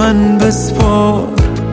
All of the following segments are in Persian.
من بسپار.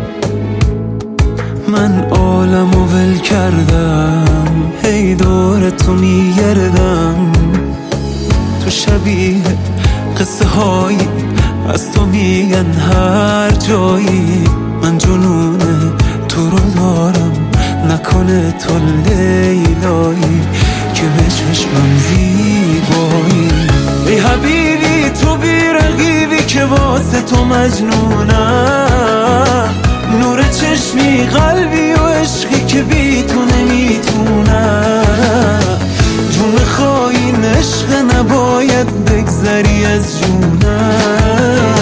من عالمو ول کردم، هی دور تو میگردم. تو شبیه قصه هایی از تو میگن هر جایی. من جنون تو رو دارم، نکنه تو لیلایی که به چشمم زیبایی. ای حبیبی تو بی رقیبی که واسه تو مجنونم. نور چشمی قلبی و عشقی که بی تو نمیتونم. جون خواهی عشق نباید بگذری از جونم.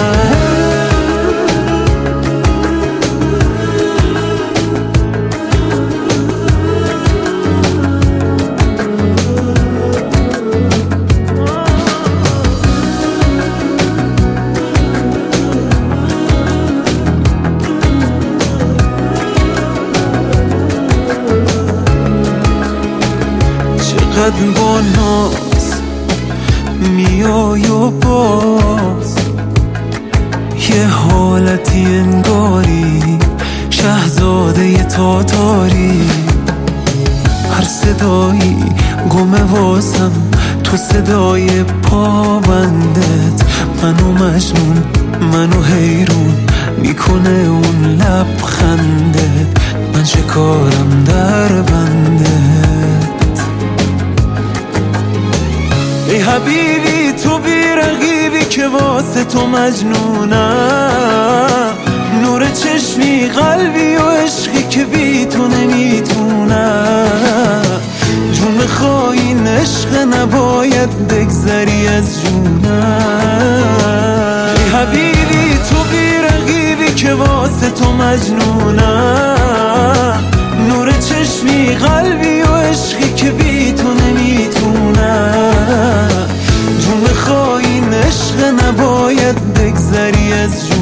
چقدر با ناز میای و باز یه حالتی انگاری شهزاده تاتاری. هر صدایی گمه واسم، تو صدای پابندت. منو مجنون منو حیرون میکنه اون لبخندت. من شکارم در بندت. ای حبیبی تو بی رقیبی که واسه تو مجنونم. نور چشمی قلبی و عشقی که بی تو نمیتونم. جون خواهی عشق نباید بگذری از جونم. ای حبیبی تو بی رقیبی که واسه تو مجنونم. نور چشمی قلبی و عشقی که بی تو نمیتونم. جون خواهی عشق نباید بگذری از جون.